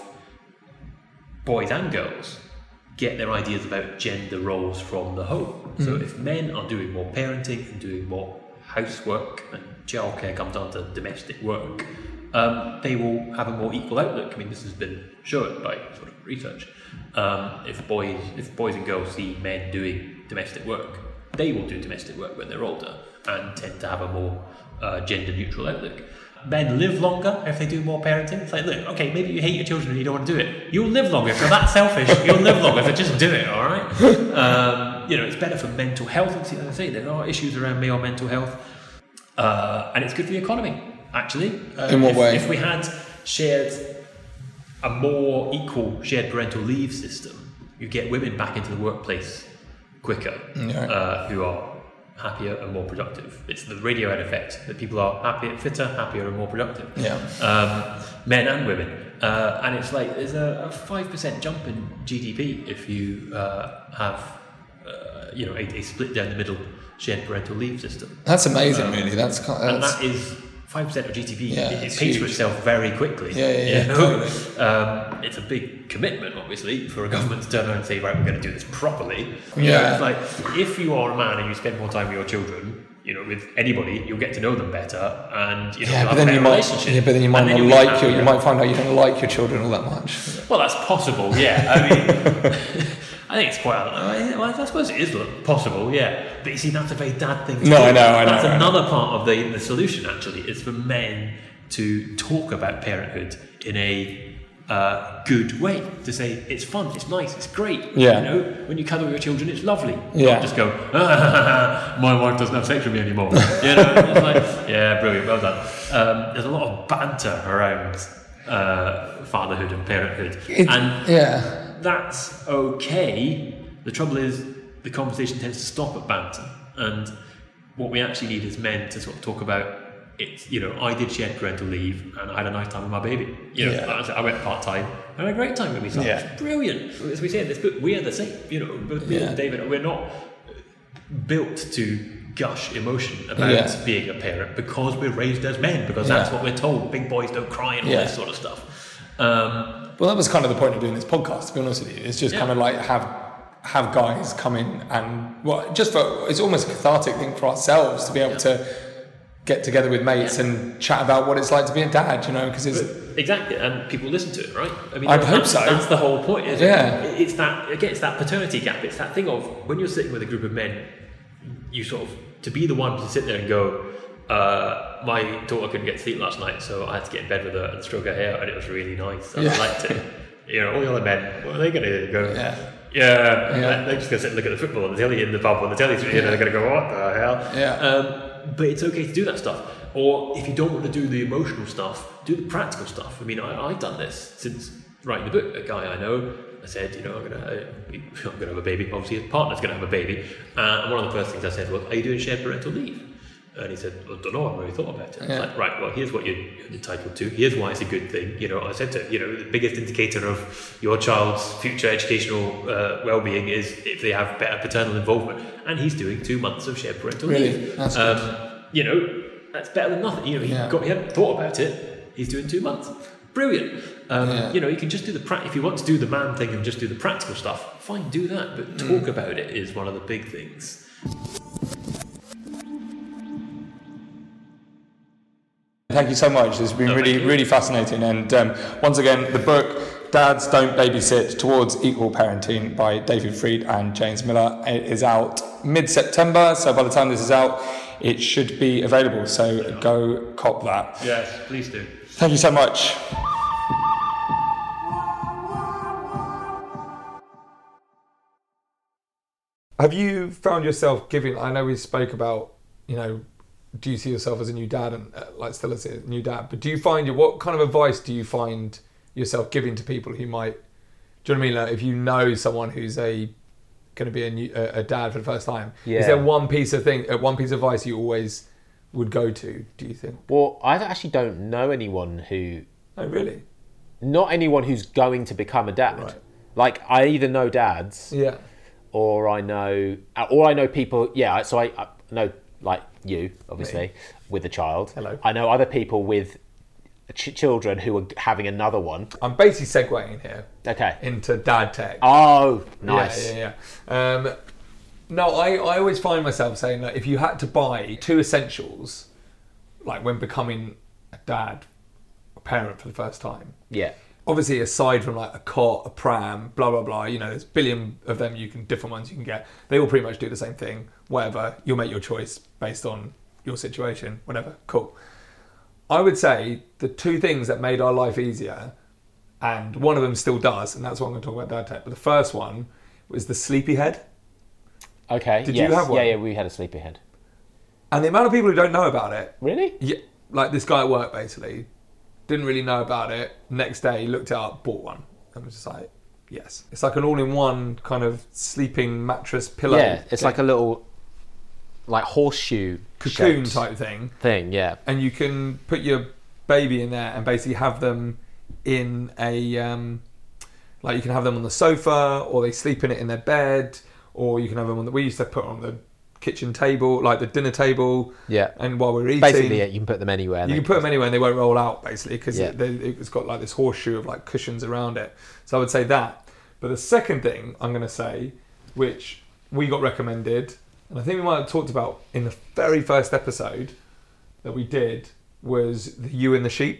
boys and girls get their ideas about gender roles from the home. Mm. So if men are doing more parenting and doing more housework, and childcare comes down to domestic work, um, they will have a more equal outlook. I mean, this has been shown by sort of research. Um, if boys, if boys and girls see men doing domestic work, they will do domestic work when they're older and tend to have a more uh, gender-neutral outlook. Men live longer if they do more parenting. It's like, look, okay, maybe you hate your children and you don't want to do it. You'll live longer. If you're that selfish, you'll live longer. So just do it, all right? Um, you know, it's better for mental health. As I say, there are issues around male mental health. Uh, and it's good for the economy, actually. Uh, In what if, way? If we had shared a more equal shared parental leave system, you get women back into the workplace quicker, yeah. uh, who are happier and more productive. It's the Radiohead effect, that people are happier, fitter, happier and more productive. Yeah. Um, men and women. Uh, and it's like, there's a, a five percent jump in G D P if you uh, have, uh, you know, a, a split down the middle shared parental leave system. That's amazing, um, really. That's, that's And that is five percent of G D P. Yeah, it, it it's pays huge. for itself very quickly. Yeah, yeah, yeah, you know? totally. Um, it's a big commitment, obviously, for a government to turn around and say, right, we're going to do this properly. You Yeah. know, it's like, if you are a man and you spend more time with your children, you know, with anybody, you'll get to know them better, and you know, yeah, you'll but have then a you better might, relationship. yeah, but then you might And not you'll get like your, you happier. might find out you don't like your children all that much. Well, that's possible, yeah. I mean, I think it's quite. I, mean, well, I suppose it is possible, yeah. But you see, that's a very dad thing. To No, do. I know, I know, That's I know. another part of the the solution. Actually, is for men to talk about parenthood in a uh, good way. To say it's fun, it's nice, it's great. Yeah. You know, when you cuddle your children, it's lovely. Yeah. Not just go, ah, my wife doesn't have sex with me anymore. You know, it's like, yeah, brilliant, well done. Um, there's a lot of banter around uh, fatherhood and parenthood, It- and yeah. that's okay. The trouble is, the conversation tends to stop at banter, and what we actually need is men to sort of talk about it. You know, I did shared parental leave, and I had a nice time with my baby. You know, Yeah. like I said, I went part time, and I had a great time with my son. Yeah. It's brilliant. As we say in this book, we are the same. You know, both me Yeah. and David, we're not built to gush emotion about Yeah. being a parent because we're raised as men, because that's Yeah. what we're told. Big boys don't cry and all Yeah. this sort of stuff. Um, Well, that was kind of the point of doing this podcast, to be honest with you. It's just Yeah. kind of like have have guys come in and, well, just for, it's almost a cathartic thing for ourselves to be able Yeah. to get together with mates Yeah. and chat about what it's like to be a dad, you know, because it's, Exactly, and people listen to it, right? I mean, I'd that's, hope so. That's the whole point. Isn't Yeah. it? It's that again. It's that paternity gap. It's that thing of when you're sitting with a group of men, you sort of to be the one to sit there and go, uh, "My daughter couldn't get sleep last night, so I had to get in bed with her and stroke her hair, and it was really nice. And Yeah. I liked it." You know, all the other men, what are they going to go? Yeah. Yeah, Yeah. they're just going to sit and look at the football on the telly in the pub on the telly. You know, they're going to go, "What the hell?" Yeah. Um, but it's okay to do that stuff. Or if you don't want to do the emotional stuff, do the practical stuff. I mean, I, I've done this since writing the book. A guy I know, I said, you know, I'm gonna, uh, I'm gonna have a baby. Obviously, his partner's gonna have a baby. Uh, and one of the first things I said was, "Are you doing shared parental leave?" And he said, "I don't know. I haven't really thought about it." Yeah. It's like, right. Well, here's what you're entitled to. Here's why it's a good thing. You know, I said to him, you know, the biggest indicator of your child's future educational uh, well-being is if they have better paternal involvement. And he's doing two months of shared parental Really? leave. That's um, good. You know. That's better than nothing. You know, he Yeah. got he hadn't thought about it. He's doing two months. Brilliant. Um, Yeah. You know, you can just do the pra- if you want to do the man thing and just do the practical stuff. Fine, do that. But talk Mm. about it is one of the big things. Thank you so much. It's been No, really, thank you. really fascinating. And um, once again, the book Dads Don't Babysit Towards Equal Parenting by David Freed and James Miller is out mid-September. So by the time this is out, it should be available. So go cop that. Yes, please do. Thank you so much. Have you found yourself giving, I know we spoke about, you know, do you see yourself as a new dad and uh, like still as a new dad, but do you find, what kind of advice do you find yourself giving to people who might, do you know what I mean? Like if you know someone who's a going to be a, new, a, a dad for the first time, Yeah. is there one piece of thing, uh, one piece of advice you always would go to, do you think? Well, I actually don't know anyone who, Oh, really? not anyone who's going to become a dad. Right. Like I either know dads Yeah. or I know, or I know people. Yeah. So I, no, like you, obviously, Me. with a child. Hello. I know other people with ch- children who are having another one. I'm basically segueing here Okay. into dad tech. Oh, nice. Yeah, yeah, yeah. Um, no, I, I always find myself saying that if you had to buy two essentials, like when becoming a dad, a parent for the first time, Yeah. obviously aside from like a cot, a pram, blah, blah, blah, you know, there's a billion of them, you can, different ones you can get. They all pretty much do the same thing, whatever. You'll make your choice based on your situation, whatever. Cool. I would say the two things that made our life easier, and one of them still does, and that's what I'm going to talk about dad tech, but the first one was the Sleepyhead. Okay. Did yes. you have one? Yeah, yeah, we had a sleepyhead. And the amount of people who don't know about it, Really? yeah, like this guy at work basically, didn't really know about it. Next day, looked it up, bought one, and was just like, yes. It's like an all-in-one kind of sleeping mattress pillow. Yeah, it's thing. like a little, like horseshoe cocoon shaped type thing. thing. Yeah. And you can put your baby in there and basically have them in a, um, like you can have them on the sofa, or they sleep in it in their bed, or you can have them on the, we used to put on the kitchen table, like the dinner table. Yeah. And while we're eating. Basically, yeah, you can put them anywhere. You they- can put them anywhere and they won't roll out, basically, because Yeah. it, they- it's got like this horseshoe of like cushions around it. So I would say that. But the second thing I'm going to say, which we got recommended, and I think we might have talked about in the very first episode that we did, was the You and the Sheep.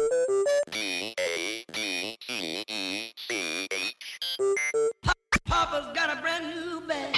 Papa's got a brand new bag.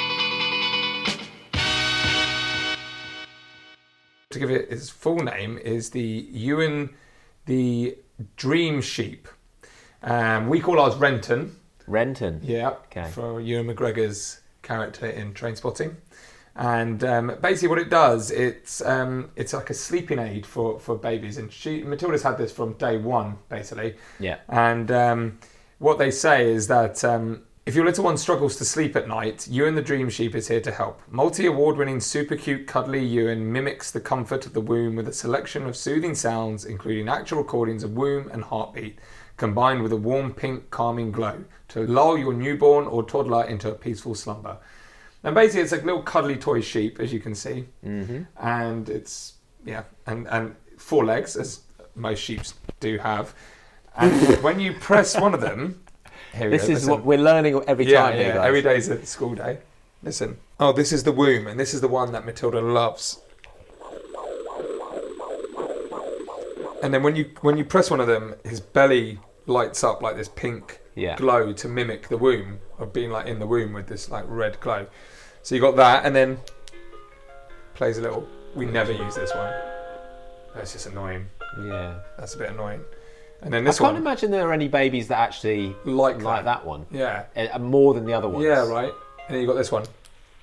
To give it its full name, is the Ewan the Dream Sheep. Um, we call ours Renton. Renton. Yeah, Okay. for Ewan McGregor's character in Trainspotting. And um, basically what it does, it's um, it's like a sleeping aid for, for babies. And she Matilda's had this from day one, basically. Yeah. And um, what they say is that um, if your little one struggles to sleep at night, Ewan the Dream Sheep is here to help. Multi-award-winning, super cute, cuddly Ewan mimics the comfort of the womb with a selection of soothing sounds, including actual recordings of womb and heartbeat, combined with a warm pink calming glow to lull your newborn or toddler into a peaceful slumber. And basically it's like a little cuddly toy sheep, as you can see. Mm-hmm. And it's, yeah, and, and four legs, as most sheep do have. And when you press one of them... Here we This go, is listen. what we're learning every Yeah, time. here, yeah, guys. every day's a school day. Listen. Oh, this is the womb, and this is the one that Matilda loves. And then when you when you press one of them, his belly lights up like this pink Yeah. glow to mimic the womb, of being like in the womb with this like red glow. So you got that, and then plays a little. We never use this one. That's just annoying. Yeah. That's a bit annoying. And then I this can't one, imagine there are any babies that actually like like that. that one. Yeah. Uh, more than the other ones. Yeah, right. And then you got this one.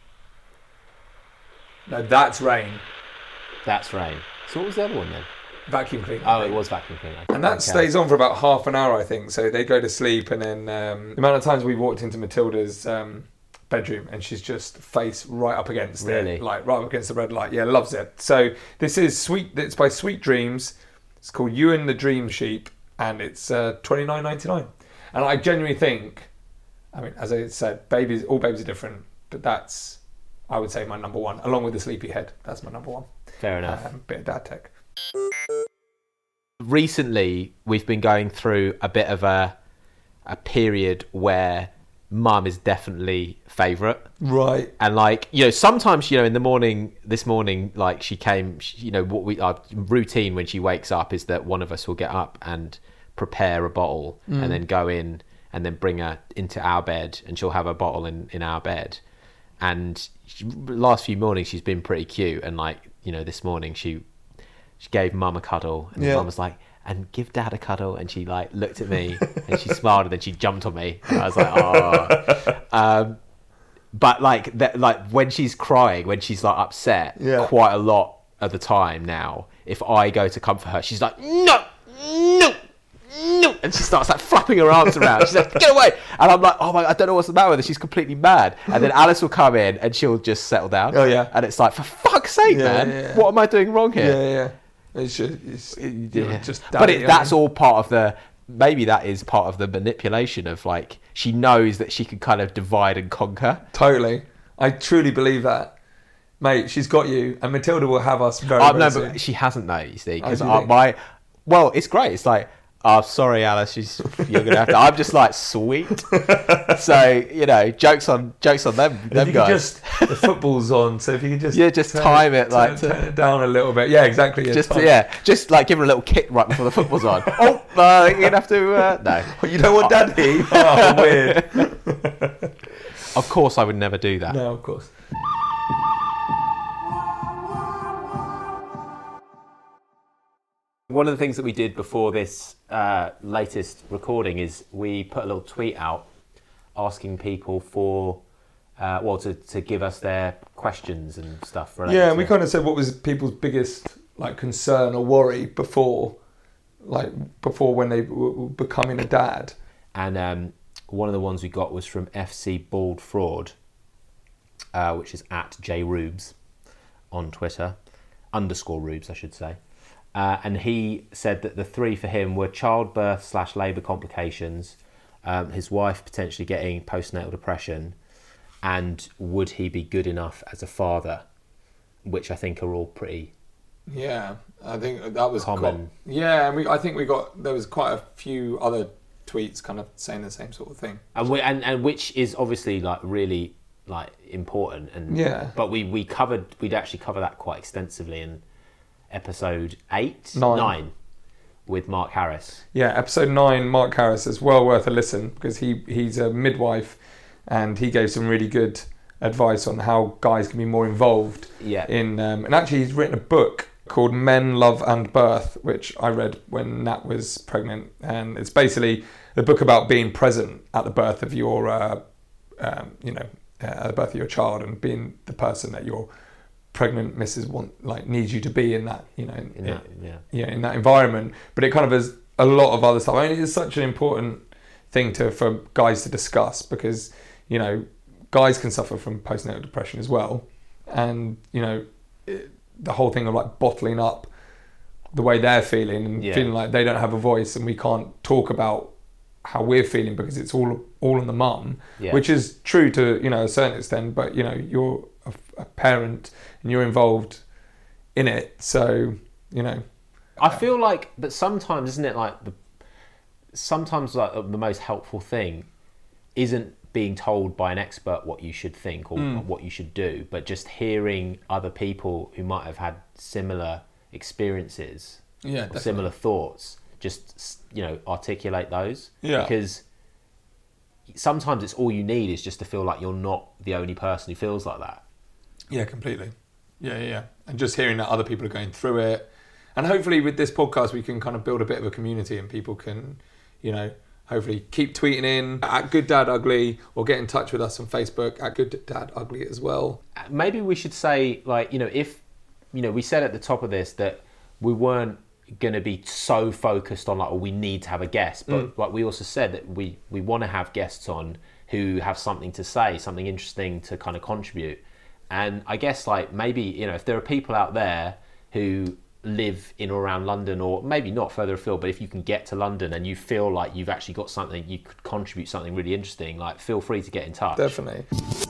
No, that's Rain. That's Rain. So what was the other one then? Vacuum cleaner. Oh, it was vacuum cleaner. And that Okay. stays on for about half an hour, I think. So they go to sleep, and then um, the amount of times we walked into Matilda's um, bedroom, and she's just face right up against Really? it, like right up against the red light. Yeah, loves it. So this is sweet. It's by Sweet Dreams. It's called Ewan the Dream Sheep, and it's uh, twenty-nine ninety-nine. And I genuinely think, I mean, as I said, babies, all babies are different, but that's, I would say, my number one, along with the Sleepyhead. That's my number one. Fair enough. Um, bit of dad tech. Recently, we've been going through a bit of a a period where mum is definitely favourite. Right. And like, you know, sometimes, you know, in the morning, this morning, like she came, she, you know, what we, our routine when she wakes up is that one of us will get up and prepare a bottle mm. and then go in and then bring her into our bed, and she'll have a bottle in, in our bed. And she, last few mornings she's been pretty cute. And like, you know, this morning she, she gave mum a cuddle, and yeah. mum was like, and give dad a cuddle, and she like looked at me and she smiled, and then she jumped on me, and I was like, oh. um, but like that, like when she's crying, when she's like upset, yeah. quite a lot of the time now, if I go to comfort her, she's like, no, no, no, and she starts like flapping her arms around. She's like, get away, and I'm like, oh my, I don't know what's the matter with her. She's completely mad. And then Alice will come in, and she'll just settle down. Oh yeah, and it's like, for fuck's sake, yeah, man, yeah, yeah. what am I doing wrong here? Yeah, yeah. It's just, it's, yeah. just but it, that's all part of the, maybe that is part of the manipulation of like, she knows that she can kind of divide and conquer. Totally. I truly believe that. Mate, she's got you, and Matilda will have us very, Oh, very no, soon. but she hasn't though. You see, because Oh, do you think? my well, it's great. It's like, oh, sorry, Alice, she's you're gonna have to. I'm just like, sweet. So you know, jokes on jokes on them. If them you guys. could just, the football's on, so if you could just Yeah, just turn time it, like, turn, to- turn it down a little bit. Yeah, exactly. Yeah, just time. yeah, just like give her a little kick right before the football's on. Oh, uh, you're gonna have to. Uh, no, You don't want Daddy? Oh, weird. of course I would never do that. No, of course. One of the things that we did before this uh, latest recording is we put a little tweet out asking people for, uh, well, to, to give us their questions and stuff. related Yeah, to- and we kind of said what was people's biggest like concern or worry before, like before when they were were becoming a dad. And um, one of the ones we got was from F C Bald Fraud, uh, which is at jrubes on Twitter, underscore Rubes, I should say. Uh, and he said that the three for him were childbirth slash labour complications, um, his wife potentially getting postnatal depression, and would he be good enough as a father, which I think are all pretty Yeah, I think that was common. Quite, yeah, and we I think we got there was quite a few other tweets kind of saying the same sort of thing. And, we, and and which is obviously like really like important. And Yeah. But we we covered we'd actually cover that quite extensively in episode eight, Nine. nine with Mark Harris. Yeah, episode nine, Mark Harris is well worth a listen because he he's a midwife, and he gave some really good advice on how guys can be more involved. Yeah. In um, and actually he's written a book called Men, Love and Birth, which I read when Nat was pregnant, and it's basically the book about being present at the birth of your, uh, um, you know, uh, at the birth of your child, and being the person that your pregnant missus want like needs you to be in that, you know, in, In that, yeah. yeah, in that environment. But it kind of has a lot of other stuff. I mean, it's such an important thing to for guys to discuss because, you know, guys can suffer from postnatal depression as well, and you know, it, the whole thing of like bottling up the way they're feeling and Yeah. feeling like they don't have a voice, and we can't talk about how we're feeling because it's all all on the mum, Yeah. which is true to, you know, a certain extent. But you know, you're a, a parent and you're involved in it, so you know. I feel like, but sometimes, isn't it like the sometimes like the most helpful thing isn't being told by an expert what you should think or Mm. what you should do, but just hearing other people who might have had similar experiences, Yeah, or definitely. similar thoughts, just, you know, articulate those. Yeah. Because sometimes it's all you need is just to feel like you're not the only person who feels like that. Yeah, completely. Yeah, yeah, yeah. And just hearing that other people are going through it. And hopefully with this podcast, we can kind of build a bit of a community and people can, you know, hopefully keep tweeting in at Good Dad Ugly or get in touch with us on Facebook at Good Dad Ugly as well. Maybe we should say, like, you know, if, you know, we said at the top of this that we weren't going to be so focused on like, oh, we need to have a guest, but Mm. like we also said that we we want to have guests on who have something to say, something interesting to kind of contribute. And I guess like maybe, you know, if there are people out there who live in or around London, or maybe not further afield, but if you can get to London and you feel like you've actually got something, you could contribute something really interesting, like feel free to get in touch. Definitely.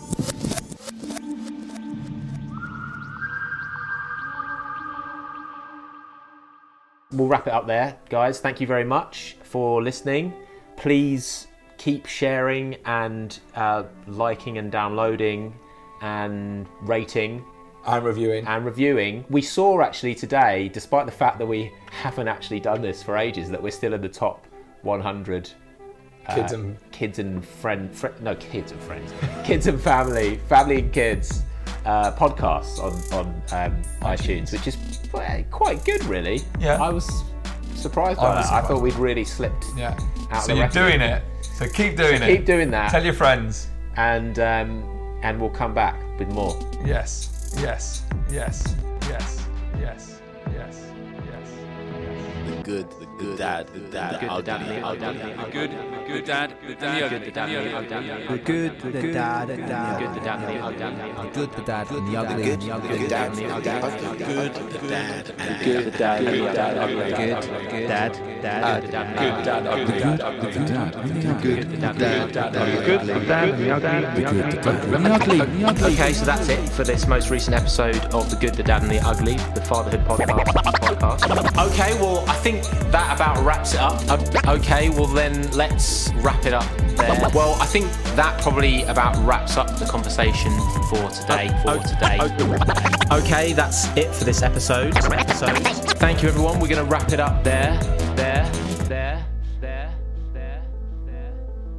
We'll wrap it up there, guys. Thank you very much for listening. Please keep sharing and uh, liking and downloading and rating I'm reviewing. and reviewing. We saw actually today, despite the fact that we haven't actually done this for ages, that we're still in the top one hundred uh, Kids and- kids and friend, fri no kids and friends, kids and family, family and kids uh, podcasts on on um, iTunes, which is quite- quite good, really. Yeah. I was surprised I by was that. I surprised. thought we'd really slipped. Yeah. Out So the you're rest doing it. So keep doing it. Keep doing that, Tell your friends. and um, and we'll come back with more. Yes. Yes. Yes. Yes. Yes. Yes. Yes. Yes. good, the good dad, the dad, the good dad, the good, the good dad, the dad, the dad, the good, the dad, the dad, the good, the dad, the good, the dad, and the ugly, good, the dad, the good, the dad, and good, the dad, the good, good dad, dad, good dad, ugly, good, the dad, the good, the dad, the good, the dad, the ugly, the ugly. Okay, so that's it for this most recent episode of The Good, the Dad and the Ugly, the Fatherhood podcast. podcast. Okay, well, I think that about wraps it up. Uh, okay, well then let's wrap it up there. Well, I think that probably about wraps up the conversation for today. For today. Okay, that's it for this episode. episode. Thank you, everyone. We're going to wrap it up there, there, there, there, there, there, there.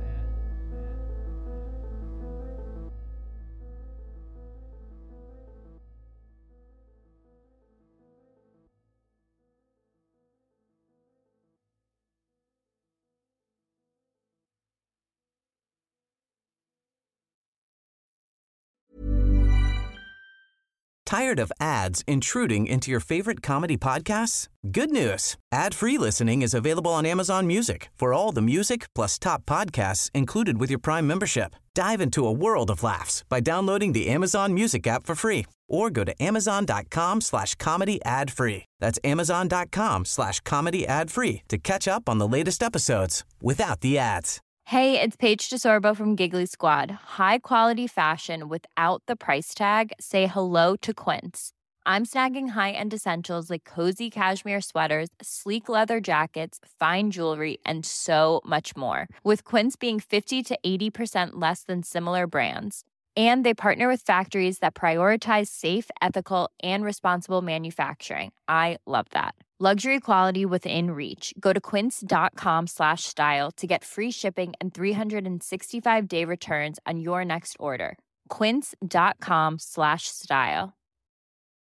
Tired of ads intruding into your favorite comedy podcasts? Good news. Ad-free listening is available on Amazon Music for all the music plus top podcasts included with your Prime membership. Dive into a world of laughs by downloading the Amazon Music app for free or go to amazon.com slash comedy ad free. That's amazon.com slash comedy ad free to catch up on the latest episodes without the ads. Hey, it's Paige DeSorbo from Giggly Squad. High quality fashion without the price tag. Say hello to Quince. I'm snagging high-end essentials like cozy cashmere sweaters, sleek leather jackets, fine jewelry, and so much more. With Quince being fifty to eighty percent less than similar brands. And they partner with factories that prioritize safe, ethical, and responsible manufacturing. I love that. Luxury quality within reach. Go to quince.com slash style to get free shipping and three sixty-five day returns on your next order. Quince.com slash style.